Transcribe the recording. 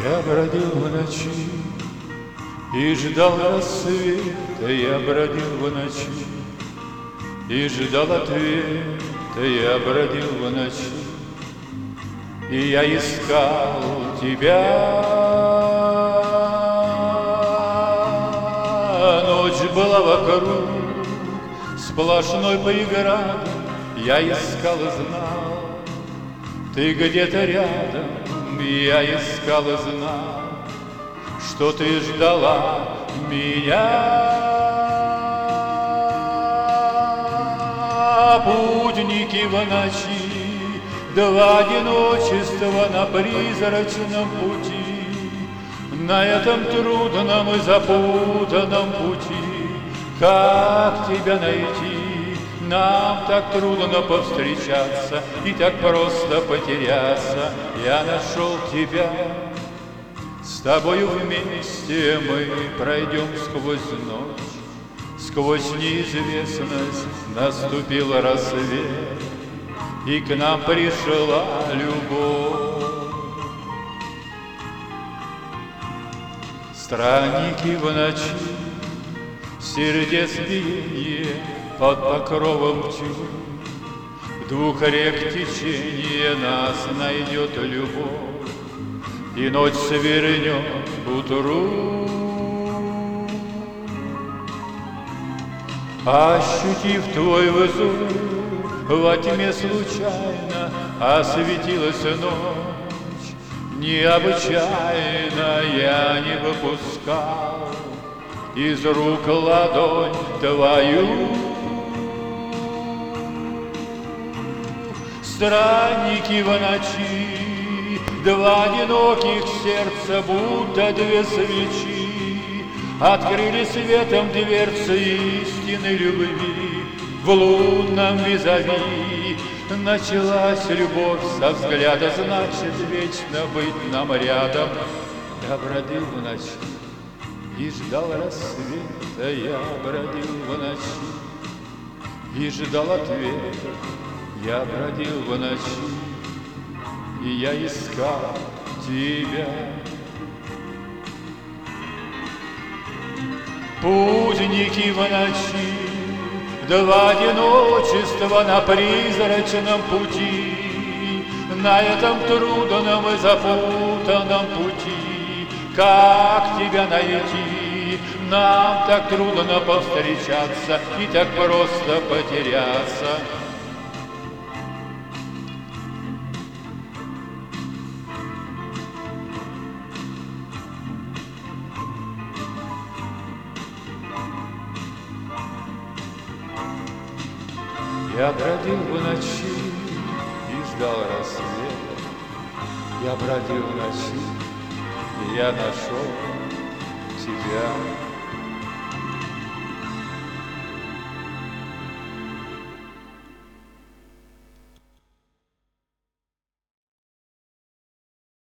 Я бродил в ночи и ждал рассвета, я бродил в ночи и ждал ответа, я бродил в ночи, и я искал тебя. Ночь была вокруг, сплошной преградой, я искал и знал, ты где-то рядом. Я искал и знал, что ты ждала меня. Путники в ночи, два одиночества на призрачном пути, на этом трудном и запутанном пути. Как тебя найти? Нам так трудно повстречаться и так просто потеряться. Я нашел тебя, с тобою вместе мы пройдем сквозь ночь, сквозь неизвестность наступил рассвет, и к нам пришла любовь. Странники в ночи, сердец биение под покровом тьмы, двух рек течение нас найдет любовь, и ночь свернет к утру. Ощутив твой взор, во тьме случайно осветилась ночь. Необычайно я не выпускал из рук ладонь твою. Странники в ночи, два одиноких сердца, будто две свечи, открыли светом дверцы истинной любви. В лунном визави началась любовь со взгляда, значит, вечно быть нам рядом. Я бродил в ночи и ждал рассвета, я бродил в ночи и ждал ответа. Я бродил в ночи, и я искал тебя. Путники в ночи, два одиночества на призрачном пути, на этом трудном и запутанном пути. Как тебя найти? Нам так трудно повстречаться и так просто потеряться. Я бродил в ночи и ждал рассвета, я бродил в ночи, и я нашел тебя.